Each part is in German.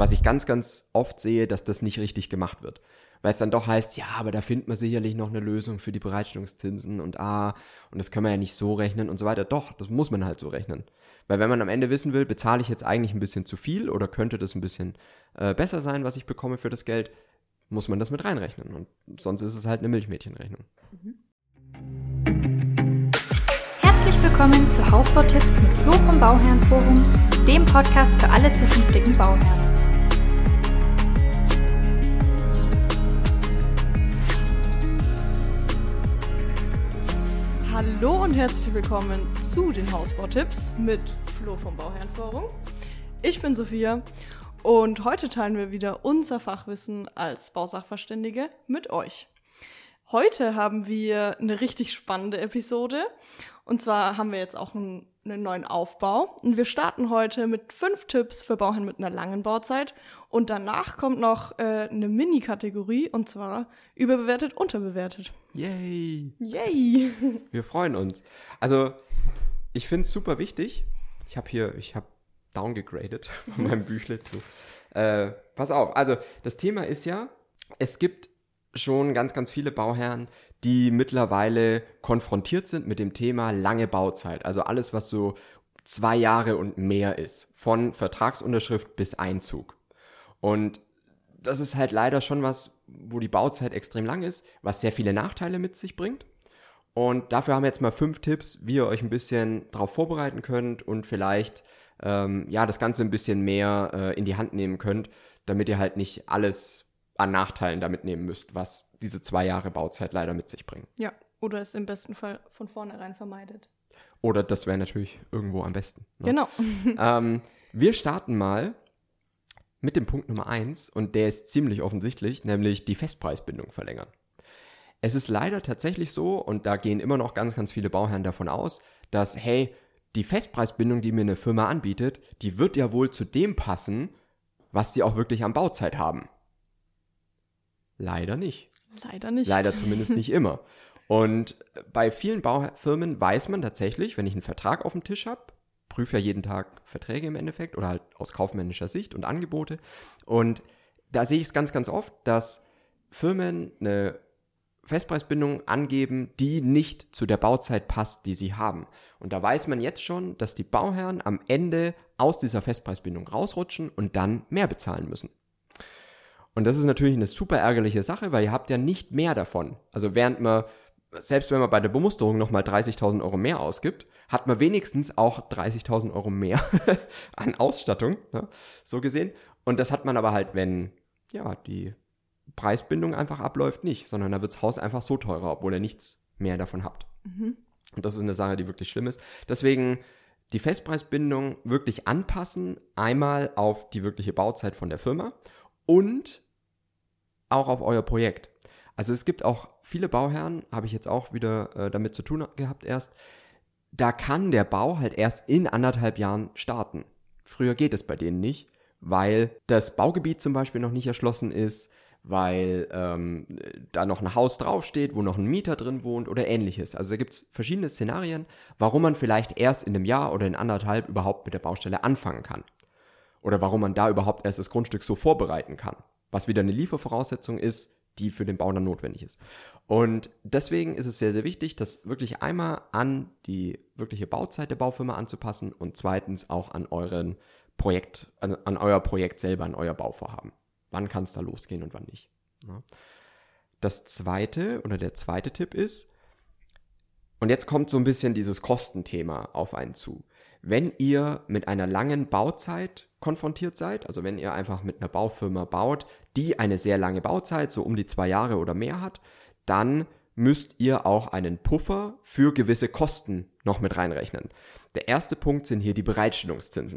was ich ganz, ganz oft sehe, dass das nicht richtig gemacht wird. Weil es dann doch heißt, ja, aber da findet man sicherlich noch eine Lösung für die Bereitstellungszinsen und das können wir ja nicht so rechnen und so weiter. Doch, das muss man halt so rechnen. Weil wenn man am Ende wissen will, bezahle ich jetzt eigentlich ein bisschen zu viel oder könnte das ein bisschen besser sein, was ich bekomme für das Geld, muss man das mit reinrechnen. Und sonst ist es halt eine Milchmädchenrechnung. Herzlich willkommen zu Hausbautipps mit Flo vom Bauherrenforum, dem Podcast für alle zukünftigen Bauherren. Hallo und herzlich willkommen zu den Hausbautipps mit Flo vom Bauherrenforum. Ich bin Sophia und heute teilen wir wieder unser Fachwissen als Bausachverständige mit euch. Heute haben wir eine richtig spannende Episode und zwar haben wir jetzt auch einen neuen Aufbau und wir starten heute mit 5 Tipps für Bauherren mit einer langen Bauzeit und danach kommt noch eine Mini-Kategorie und zwar überbewertet, unterbewertet. Yay! Yay! Wir freuen uns. Also, ich finde es super wichtig. Ich habe downgegradet von meinem Büchle zu. Pass auf, also das Thema ist ja, es gibt schon ganz, ganz viele Bauherren, die mittlerweile konfrontiert sind mit dem Thema lange Bauzeit. Also alles, was so 2 Jahre und mehr ist, von Vertragsunterschrift bis Einzug. Und das ist halt leider schon was, wo die Bauzeit extrem lang ist, was sehr viele Nachteile mit sich bringt. Und dafür haben wir jetzt mal 5 Tipps, wie ihr euch ein bisschen darauf vorbereiten könnt und vielleicht das Ganze ein bisschen mehr in die Hand nehmen könnt, damit ihr halt nicht alles an Nachteilen damit nehmen müsst, was diese 2 Jahre Bauzeit leider mit sich bringen. Ja, oder es im besten Fall von vornherein vermeidet. Oder das wäre natürlich irgendwo am besten. Ne? Genau. Wir starten mal mit dem Punkt Nummer 1 und der ist ziemlich offensichtlich, nämlich die Festpreisbindung verlängern. Es ist leider tatsächlich so und da gehen immer noch ganz, ganz viele Bauherren davon aus, dass, hey, die Festpreisbindung, die mir eine Firma anbietet, die wird ja wohl zu dem passen, was die auch wirklich an Bauzeit haben. Leider nicht. Leider nicht. Leider zumindest nicht immer. Und bei vielen Baufirmen weiß man tatsächlich, wenn ich einen Vertrag auf dem Tisch habe, prüfe ja jeden Tag Verträge im Endeffekt oder halt aus kaufmännischer Sicht und Angebote. Und da sehe ich es ganz, ganz oft, dass Firmen eine Festpreisbindung angeben, die nicht zu der Bauzeit passt, die sie haben. Und da weiß man jetzt schon, dass die Bauherren am Ende aus dieser Festpreisbindung rausrutschen und dann mehr bezahlen müssen. Und das ist natürlich eine super ärgerliche Sache, weil ihr habt ja nicht mehr davon. Also selbst wenn man bei der Bemusterung nochmal 30.000 Euro mehr ausgibt, hat man wenigstens auch 30.000 Euro mehr an Ausstattung, ne, so gesehen. Und das hat man aber halt, wenn die Preisbindung einfach abläuft, nicht, sondern da wird das Haus einfach so teurer, obwohl ihr nichts mehr davon habt. Mhm. Und das ist eine Sache, die wirklich schlimm ist. Deswegen die Festpreisbindung wirklich anpassen, einmal auf die wirkliche Bauzeit von der Firma und auch auf euer Projekt. Also es gibt auch viele Bauherren, habe ich jetzt auch wieder damit zu tun gehabt erst, da kann der Bau halt erst in 1,5 Jahren starten. Früher geht es bei denen nicht, weil das Baugebiet zum Beispiel noch nicht erschlossen ist, weil da noch ein Haus draufsteht, wo noch ein Mieter drin wohnt oder ähnliches. Also da gibt es verschiedene Szenarien, warum man vielleicht erst in einem Jahr oder in 1,5 überhaupt mit der Baustelle anfangen kann. Oder warum man da überhaupt erst das Grundstück so vorbereiten kann. Was wieder eine Liefervoraussetzung ist, die für den Bau dann notwendig ist. Und deswegen ist es sehr, sehr wichtig, das wirklich einmal an die wirkliche Bauzeit der Baufirma anzupassen und zweitens auch an euer Projekt selber, an euer Bauvorhaben. Wann kann es da losgehen und wann nicht. Ja. Der zweite Tipp ist, und jetzt kommt so ein bisschen dieses Kostenthema auf einen zu. Wenn ihr mit einer langen Bauzeit konfrontiert seid, also wenn ihr einfach mit einer Baufirma baut, die eine sehr lange Bauzeit, so um die 2 Jahre oder mehr hat, dann müsst ihr auch einen Puffer für gewisse Kosten noch mit reinrechnen. Der erste Punkt sind hier die Bereitstellungszinsen.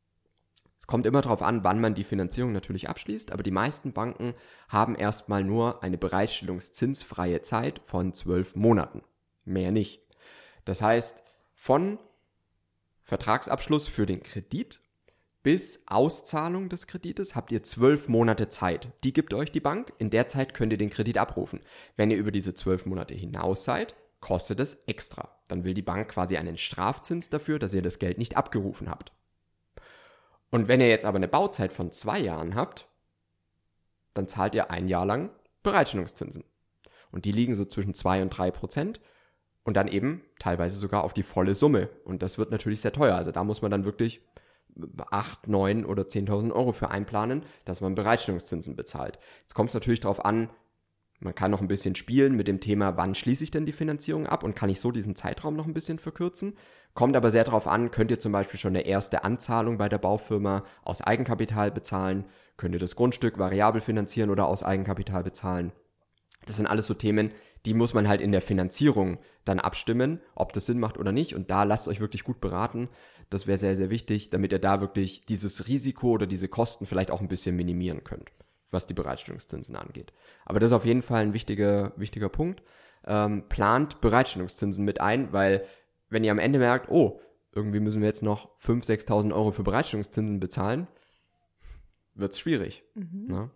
Es kommt immer darauf an, wann man die Finanzierung natürlich abschließt, aber die meisten Banken haben erstmal nur eine bereitstellungszinsfreie Zeit von 12 Monaten. Mehr nicht. Das heißt, von Vertragsabschluss für den Kredit bis Auszahlung des Kredites habt ihr 12 Monate Zeit. Die gibt euch die Bank. In der Zeit könnt ihr den Kredit abrufen. Wenn ihr über diese 12 Monate hinaus seid, kostet es extra. Dann will die Bank quasi einen Strafzins dafür, dass ihr das Geld nicht abgerufen habt. Und wenn ihr jetzt aber eine Bauzeit von 2 Jahren habt, dann zahlt ihr 1 Jahr lang Bereitstellungszinsen. Und die liegen so zwischen 2 und 3% und dann eben teilweise sogar auf die volle Summe. Und das wird natürlich sehr teuer. Also da muss man dann wirklich 8, 9 oder 10.000 Euro für einplanen, dass man Bereitstellungszinsen bezahlt. Jetzt kommt es natürlich darauf an, man kann noch ein bisschen spielen mit dem Thema, wann schließe ich denn die Finanzierung ab und kann ich so diesen Zeitraum noch ein bisschen verkürzen. Kommt aber sehr darauf an, könnt ihr zum Beispiel schon eine erste Anzahlung bei der Baufirma aus Eigenkapital bezahlen, könnt ihr das Grundstück variabel finanzieren oder aus Eigenkapital bezahlen. Das sind alles so Themen, die muss man halt in der Finanzierung dann abstimmen, ob das Sinn macht oder nicht. Und da lasst euch wirklich gut beraten. Das wäre sehr, sehr wichtig, damit ihr da wirklich dieses Risiko oder diese Kosten vielleicht auch ein bisschen minimieren könnt, was die Bereitstellungszinsen angeht. Aber das ist auf jeden Fall ein wichtiger Punkt. Plant Bereitstellungszinsen mit ein, weil wenn ihr am Ende merkt, oh, irgendwie müssen wir jetzt noch 5.000, 6.000 Euro für Bereitstellungszinsen bezahlen, wird es schwierig. Ne?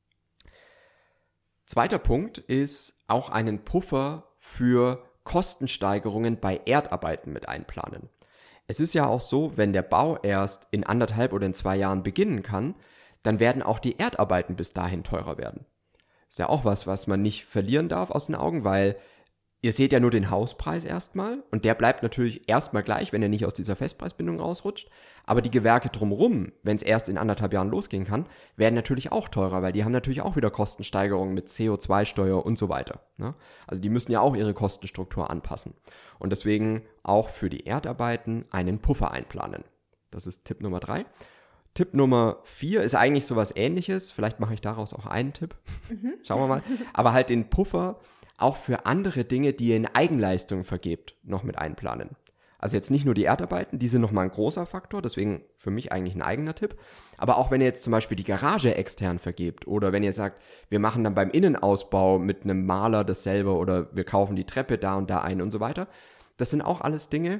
Zweiter Punkt ist auch einen Puffer für Kostensteigerungen bei Erdarbeiten mit einplanen. Es ist ja auch so, wenn der Bau erst in 1,5 oder in 2 Jahren beginnen kann, dann werden auch die Erdarbeiten bis dahin teurer werden. Ist ja auch was man nicht verlieren darf aus den Augen, weil ihr seht ja nur den Hauspreis erstmal und der bleibt natürlich erstmal gleich, wenn er nicht aus dieser Festpreisbindung rausrutscht. Aber die Gewerke drumherum, wenn es erst in 1,5 Jahren losgehen kann, werden natürlich auch teurer, weil die haben natürlich auch wieder Kostensteigerungen mit CO2-Steuer und so weiter. Ne? Also die müssen ja auch ihre Kostenstruktur anpassen. Und deswegen auch für die Erdarbeiten einen Puffer einplanen. Das ist Tipp Nummer 3. Tipp Nummer 4 ist eigentlich sowas Ähnliches. Vielleicht mache ich daraus auch einen Tipp. Schauen wir mal. Aber halt den Puffer auch für andere Dinge, die ihr in Eigenleistung vergebt, noch mit einplanen. Also jetzt nicht nur die Erdarbeiten, die sind nochmal ein großer Faktor, deswegen für mich eigentlich ein eigener Tipp. Aber auch wenn ihr jetzt zum Beispiel die Garage extern vergebt oder wenn ihr sagt, wir machen dann beim Innenausbau mit einem Maler dasselbe oder wir kaufen die Treppe da und da ein und so weiter. Das sind auch alles Dinge,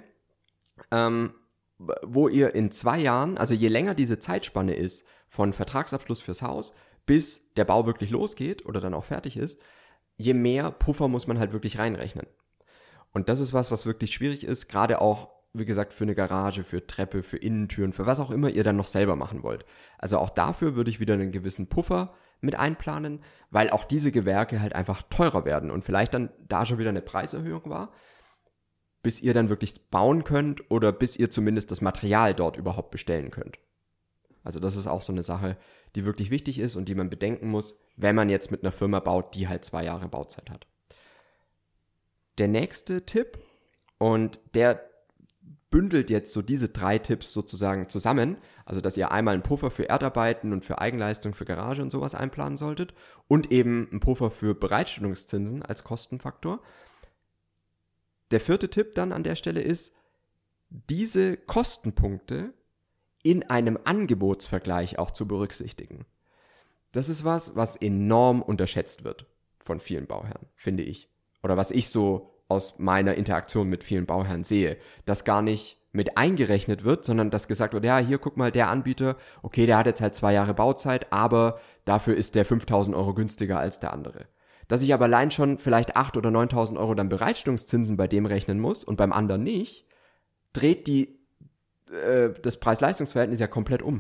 wo ihr in 2 Jahren, also je länger diese Zeitspanne ist, von Vertragsabschluss fürs Haus, bis der Bau wirklich losgeht oder dann auch fertig ist, je mehr Puffer muss man halt wirklich reinrechnen. Und das ist was wirklich schwierig ist, gerade auch, wie gesagt, für eine Garage, für Treppe, für Innentüren, für was auch immer ihr dann noch selber machen wollt. Also auch dafür würde ich wieder einen gewissen Puffer mit einplanen, weil auch diese Gewerke halt einfach teurer werden und vielleicht dann da schon wieder eine Preiserhöhung war, bis ihr dann wirklich bauen könnt oder bis ihr zumindest das Material dort überhaupt bestellen könnt. Also das ist auch so eine Sache, die wirklich wichtig ist und die man bedenken muss, wenn man jetzt mit einer Firma baut, die halt 2 Jahre Bauzeit hat. Der nächste Tipp, und der bündelt jetzt so diese 3 Tipps sozusagen zusammen, also dass ihr einmal einen Puffer für Erdarbeiten und für Eigenleistung, für Garage und sowas einplanen solltet und eben einen Puffer für Bereitstellungszinsen als Kostenfaktor. Der 4. Tipp dann an der Stelle ist, diese Kostenpunkte in einem Angebotsvergleich auch zu berücksichtigen. Das ist was enorm unterschätzt wird von vielen Bauherren, finde ich. Oder was ich so aus meiner Interaktion mit vielen Bauherren sehe, dass gar nicht mit eingerechnet wird, sondern dass gesagt wird, ja, hier guck mal, der Anbieter, okay, der hat jetzt halt 2 Jahre Bauzeit, aber dafür ist der 5.000 Euro günstiger als der andere. Dass ich aber allein schon vielleicht 8.000 oder 9.000 Euro dann Bereitstellungszinsen bei dem rechnen muss und beim anderen nicht, dreht das Preis-Leistungs-Verhältnis ja komplett um.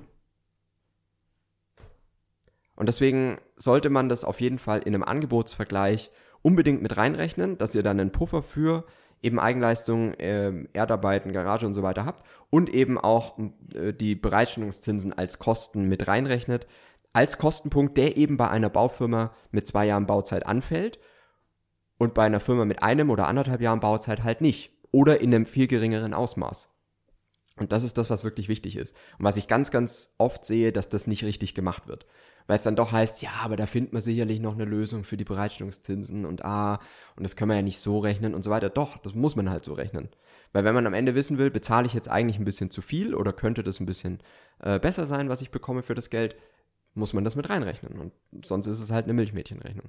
Und deswegen sollte man das auf jeden Fall in einem Angebotsvergleich unbedingt mit reinrechnen, dass ihr dann einen Puffer für eben Eigenleistung, Erdarbeiten, Garage und so weiter habt und eben auch die Bereitstellungszinsen als Kosten mit reinrechnet, als Kostenpunkt, der eben bei einer Baufirma mit 2 Jahren Bauzeit anfällt und bei einer Firma mit 1 oder 1,5 Jahren Bauzeit halt nicht oder in einem viel geringeren Ausmaß. Und das ist das, was wirklich wichtig ist. Und was ich ganz, ganz oft sehe, dass das nicht richtig gemacht wird. Weil es dann doch heißt, ja, aber da findet man sicherlich noch eine Lösung für die Bereitstellungszinsen und das können wir ja nicht so rechnen und so weiter. Doch, das muss man halt so rechnen. Weil wenn man am Ende wissen will, bezahle ich jetzt eigentlich ein bisschen zu viel oder könnte das ein bisschen besser sein, was ich bekomme für das Geld, muss man das mit reinrechnen. Und sonst ist es halt eine Milchmädchenrechnung.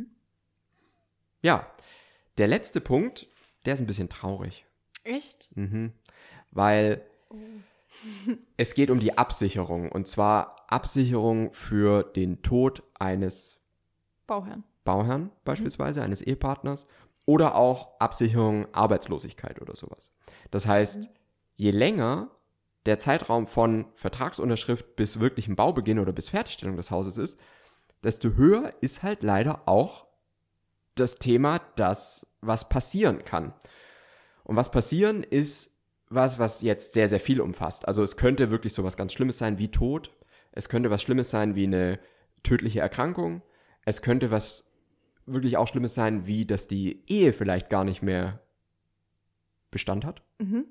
Ja, der letzte Punkt, der ist ein bisschen traurig. Echt? Weil es geht um die Absicherung. Und zwar Absicherung für den Tod eines Bauherrn beispielsweise, eines Ehepartners. Oder auch Absicherung Arbeitslosigkeit oder sowas. Das heißt, je länger der Zeitraum von Vertragsunterschrift bis wirklichem Baubeginn oder bis Fertigstellung des Hauses ist, desto höher ist halt leider auch das Thema, was passieren kann. Und was passieren ist was jetzt sehr, sehr viel umfasst. Also es könnte wirklich so was ganz Schlimmes sein wie Tod. Es könnte was Schlimmes sein wie eine tödliche Erkrankung. Es könnte was wirklich auch Schlimmes sein, wie dass die Ehe vielleicht gar nicht mehr Bestand hat.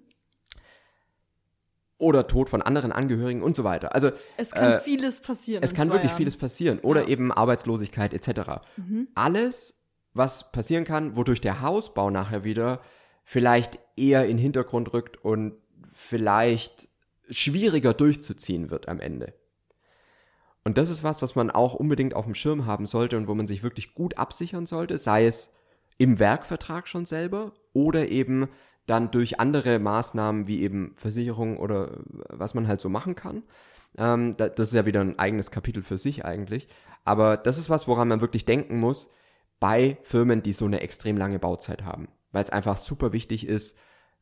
Oder Tod von anderen Angehörigen und so weiter. Also es kann vieles passieren. Es kann wirklich vieles passieren. Oder eben Arbeitslosigkeit etc. Alles, was passieren kann, wodurch der Hausbau nachher wieder vielleicht eher in den Hintergrund rückt und vielleicht schwieriger durchzuziehen wird am Ende. Und das ist was man auch unbedingt auf dem Schirm haben sollte und wo man sich wirklich gut absichern sollte, sei es im Werkvertrag schon selber oder eben dann durch andere Maßnahmen wie eben Versicherung oder was man halt so machen kann. Das ist ja wieder ein eigenes Kapitel für sich eigentlich. Aber das ist was, woran man wirklich denken muss bei Firmen, die so eine extrem lange Bauzeit haben. Weil es einfach super wichtig ist,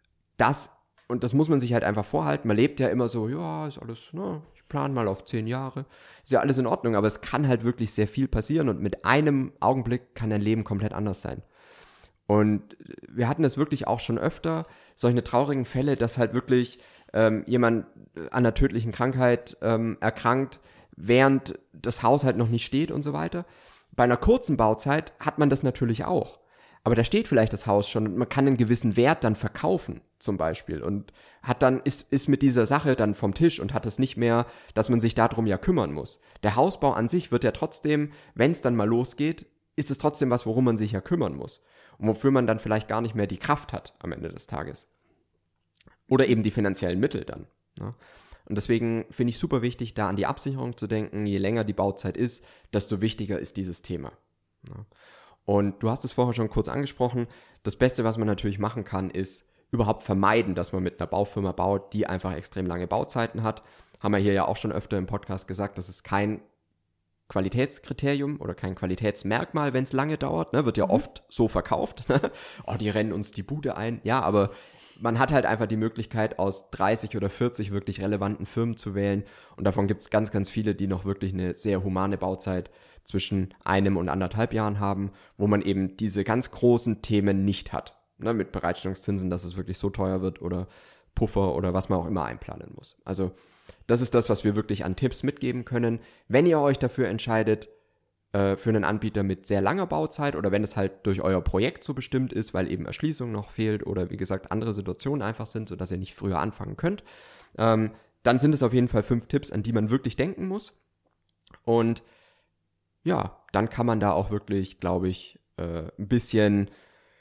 und das muss man sich halt einfach vorhalten, man lebt ja immer so, ja, ist alles, ne, ich plane mal auf 10 Jahre, ist ja alles in Ordnung, aber es kann halt wirklich sehr viel passieren und mit einem Augenblick kann dein Leben komplett anders sein. Und wir hatten das wirklich auch schon öfter, solche traurigen Fälle, dass halt wirklich jemand an einer tödlichen Krankheit erkrankt, während das Haus halt noch nicht steht und so weiter. Bei einer kurzen Bauzeit hat man das natürlich auch. Aber da steht vielleicht das Haus schon und man kann einen gewissen Wert dann verkaufen, zum Beispiel. Und ist mit dieser Sache dann vom Tisch und hat es nicht mehr, dass man sich darum ja kümmern muss. Der Hausbau an sich wird ja trotzdem, wenn es dann mal losgeht, ist es trotzdem was, worum man sich ja kümmern muss. Und wofür man dann vielleicht gar nicht mehr die Kraft hat am Ende des Tages. Oder eben die finanziellen Mittel dann. Ne? Und deswegen finde ich super wichtig, da an die Absicherung zu denken. Je länger die Bauzeit ist, desto wichtiger ist dieses Thema. Ne? Und du hast es vorher schon kurz angesprochen, das Beste, was man natürlich machen kann, ist überhaupt vermeiden, dass man mit einer Baufirma baut, die einfach extrem lange Bauzeiten hat. Haben wir hier ja auch schon öfter im Podcast gesagt, das ist kein Qualitätskriterium oder kein Qualitätsmerkmal, wenn es lange dauert. Ne? Wird ja oft so verkauft. Oh, die rennen uns die Bude ein. Ja, aber man hat halt einfach die Möglichkeit, aus 30 oder 40 wirklich relevanten Firmen zu wählen. Und davon gibt es ganz, ganz viele, die noch wirklich eine sehr humane Bauzeit zwischen 1 und 1,5 Jahren haben, wo man eben diese ganz großen Themen nicht hat. Ne? Mit Bereitstellungszinsen, dass es wirklich so teuer wird oder Puffer oder was man auch immer einplanen muss. Also das ist das, was wir wirklich an Tipps mitgeben können. Wenn ihr euch dafür entscheidet, für einen Anbieter mit sehr langer Bauzeit oder wenn es halt durch euer Projekt so bestimmt ist, weil eben Erschließung noch fehlt oder wie gesagt andere Situationen einfach sind, sodass ihr nicht früher anfangen könnt, dann sind es auf jeden Fall 5 Tipps, an die man wirklich denken muss. Und ja, dann kann man da auch wirklich, glaube ich, ein bisschen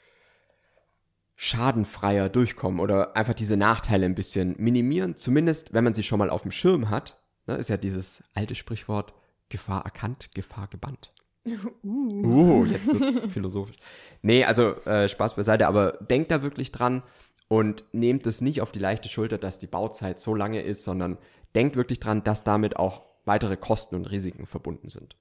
schadenfreier durchkommen oder einfach diese Nachteile ein bisschen minimieren, zumindest wenn man sie schon mal auf dem Schirm hat. Ne, ist ja dieses alte Sprichwort, Gefahr erkannt, Gefahr gebannt. Jetzt wird's philosophisch. Nee, also Spaß beiseite, aber denkt da wirklich dran und nehmt es nicht auf die leichte Schulter, dass die Bauzeit so lange ist, sondern denkt wirklich dran, dass damit auch weitere Kosten und Risiken verbunden sind.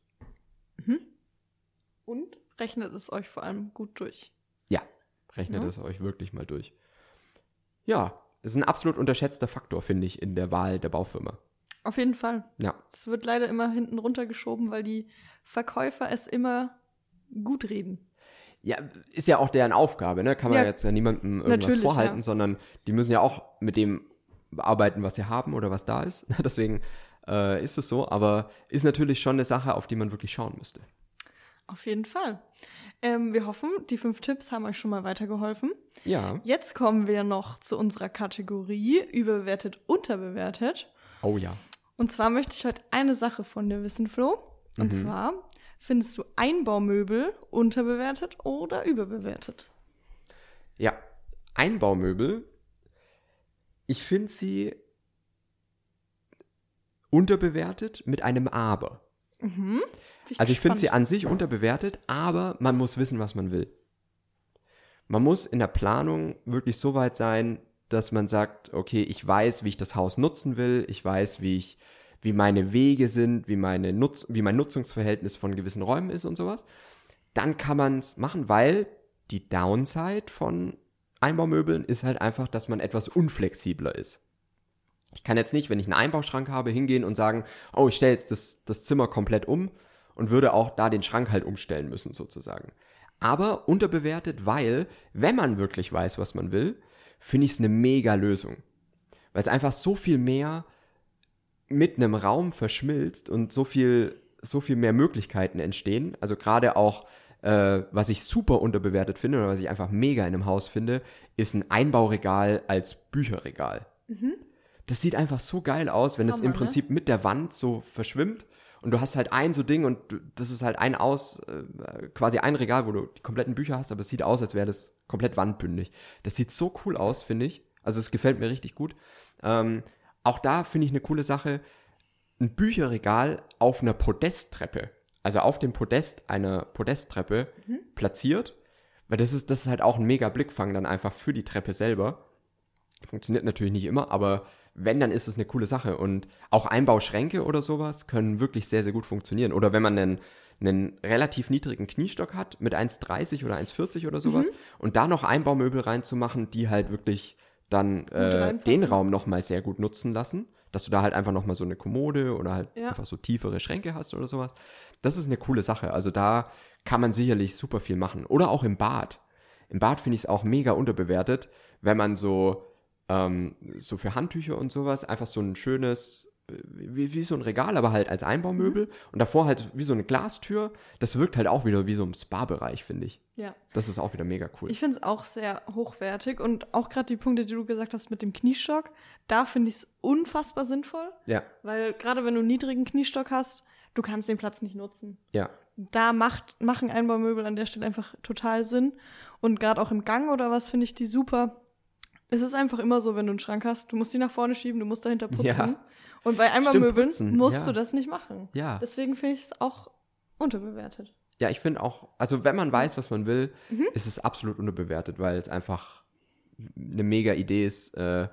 Und rechnet es euch vor allem gut durch. Ja, rechnet es euch wirklich mal durch. Ja, ist ein absolut unterschätzter Faktor, finde ich, in der Wahl der Baufirma. Auf jeden Fall. Ja. Es wird leider immer hinten runtergeschoben, weil die Verkäufer es immer gut reden. Ja, ist ja auch deren Aufgabe, ne? Kann man jetzt ja niemandem irgendwas vorhalten, sondern die müssen ja auch mit dem arbeiten, was sie haben oder was da ist. Deswegen ist es so, aber ist natürlich schon eine Sache, auf die man wirklich schauen müsste. Auf jeden Fall. Wir hoffen, die 5 Tipps haben euch schon mal weitergeholfen. Ja. Jetzt kommen wir noch zu unserer Kategorie überbewertet, unterbewertet. Oh ja. Und zwar möchte ich heute eine Sache von dir wissen, Flo. Und zwar, findest du Einbaumöbel unterbewertet oder überbewertet? Ja, Einbaumöbel, ich finde sie unterbewertet mit einem Aber. Also ich finde sie an sich unterbewertet, aber man muss wissen, was man will. Man muss in der Planung wirklich so weit sein, dass man sagt, okay, ich weiß, wie ich das Haus nutzen will, ich weiß, wie meine Wege sind, wie mein Nutzungsverhältnis von gewissen Räumen ist und sowas. Dann kann man es machen, weil die Downside von Einbaumöbeln ist halt einfach, dass man etwas unflexibler ist. Ich kann jetzt nicht, wenn ich einen Einbauschrank habe, hingehen und sagen, oh, ich stelle jetzt das Zimmer komplett um und würde auch da den Schrank halt umstellen müssen sozusagen. Aber unterbewertet, weil, wenn man wirklich weiß, was man will, finde ich es eine mega Lösung. Weil es einfach so viel mehr mit einem Raum verschmilzt und so viel mehr Möglichkeiten entstehen. Also gerade auch, was ich super unterbewertet finde oder was ich einfach mega in einem Haus finde, ist ein Einbauregal als Bücherregal. Das sieht einfach so geil aus, wenn es im Prinzip mit der Wand so verschwimmt und du hast halt ein so Ding und das ist halt quasi ein Regal, wo du die kompletten Bücher hast, aber es sieht aus, als wäre das komplett wandbündig. Das sieht so cool aus, finde ich. Also es gefällt mir richtig gut. Auch da finde ich eine coole Sache, ein Bücherregal auf einer Podesttreppe, also auf dem Podest einer Podesttreppe platziert, weil das ist halt auch ein mega Blickfang dann einfach für die Treppe selber. Funktioniert natürlich nicht immer, aber wenn, dann ist es eine coole Sache. Und auch Einbauschränke oder sowas können wirklich sehr, sehr gut funktionieren. Oder wenn man einen relativ niedrigen Kniestock hat mit 1,30 oder 1,40 oder sowas und da noch Einbaumöbel reinzumachen, die halt wirklich dann den Raum nochmal sehr gut nutzen lassen, dass du da halt einfach nochmal so eine Kommode oder halt einfach so tiefere Schränke hast oder sowas. Das ist eine coole Sache. Also da kann man sicherlich super viel machen. Oder auch im Bad. Im Bad finde ich es auch mega unterbewertet, wenn man so für Handtücher und sowas einfach so ein schönes, wie so ein Regal, aber halt als Einbaumöbel und davor halt wie so eine Glastür. Das wirkt halt auch wieder wie so im Spa-Bereich, finde ich. Ja. Das ist auch wieder mega cool. Ich finde es auch sehr hochwertig und auch gerade die Punkte, die du gesagt hast mit dem Kniestock, da finde ich es unfassbar sinnvoll. Ja. Weil gerade wenn du einen niedrigen Kniestock hast, du kannst den Platz nicht nutzen. Ja. Da machen Einbaumöbel an der Stelle einfach total Sinn. Und gerade auch im Gang oder was finde ich die super. Es ist einfach immer so, wenn du einen Schrank hast, du musst die nach vorne schieben, du musst dahinter putzen. Ja. Und bei Einbaumöbeln musst du das nicht machen. Ja. Deswegen finde ich es auch unterbewertet. Ja, ich finde auch, also wenn man weiß, was man will, ist es absolut unterbewertet, weil es einfach eine mega Idee ist. Es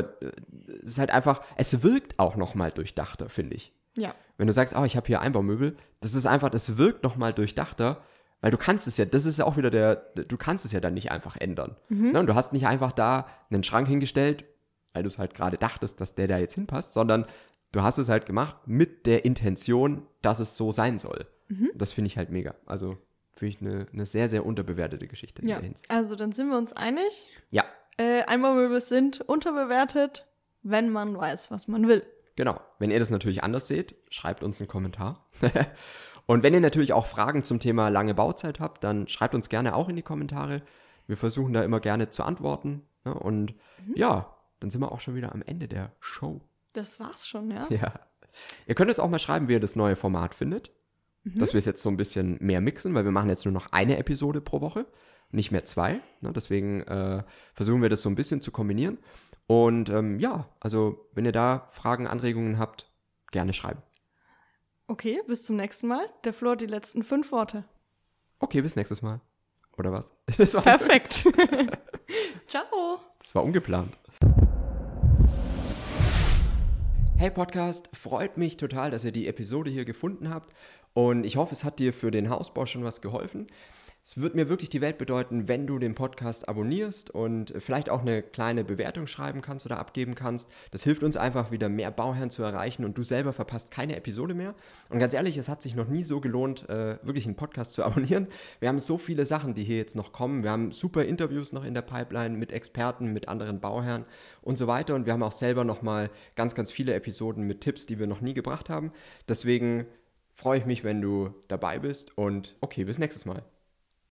ist halt einfach, es wirkt auch nochmal durchdachter, finde ich. Ja. Wenn du sagst, ich habe hier Einbaumöbel, das wirkt nochmal durchdachter, weil du kannst es ja, das ist ja auch wieder du kannst es ja dann nicht einfach ändern. Ne? Und du hast nicht einfach da einen Schrank hingestellt, weil du es halt gerade dachtest, dass der da jetzt hinpasst, sondern du hast es halt gemacht mit der Intention, dass es so sein soll. Das finde ich halt mega. Also finde ich eine sehr, sehr unterbewertete Geschichte in der Hinsicht. Also dann sind wir uns einig. Ja. Einbaumöbel sind unterbewertet, wenn man weiß, was man will. Genau. Wenn ihr das natürlich anders seht, schreibt uns einen Kommentar. Und wenn ihr natürlich auch Fragen zum Thema lange Bauzeit habt, dann schreibt uns gerne auch in die Kommentare. Wir versuchen da immer gerne zu antworten. Ne? Und dann sind wir auch schon wieder am Ende der Show. Das war's schon, ja? Ja. Ihr könnt uns auch mal schreiben, wie ihr das neue Format findet. Dass wir es jetzt so ein bisschen mehr mixen, weil wir machen jetzt nur noch eine Episode pro Woche, nicht mehr 2. Ne? Deswegen versuchen wir das so ein bisschen zu kombinieren. Und also wenn ihr da Fragen, Anregungen habt, gerne schreiben. Okay, bis zum nächsten Mal. Der Flo hat die letzten 5 Worte. Okay, bis nächstes Mal. Oder was? Perfekt. Ciao. Das war ungeplant. Hey Podcast, freut mich total, dass ihr die Episode hier gefunden habt. Und ich hoffe, es hat dir für den Hausbau schon was geholfen. Es wird mir wirklich die Welt bedeuten, wenn du den Podcast abonnierst und vielleicht auch eine kleine Bewertung schreiben kannst oder abgeben kannst. Das hilft uns einfach, wieder mehr Bauherren zu erreichen und du selber verpasst keine Episode mehr. Und ganz ehrlich, es hat sich noch nie so gelohnt, wirklich einen Podcast zu abonnieren. Wir haben so viele Sachen, die hier jetzt noch kommen. Wir haben super Interviews noch in der Pipeline mit Experten, mit anderen Bauherren und so weiter. Und wir haben auch selber nochmal ganz, ganz viele Episoden mit Tipps, die wir noch nie gebracht haben. Deswegen freue ich mich, wenn du dabei bist und okay, bis nächstes Mal.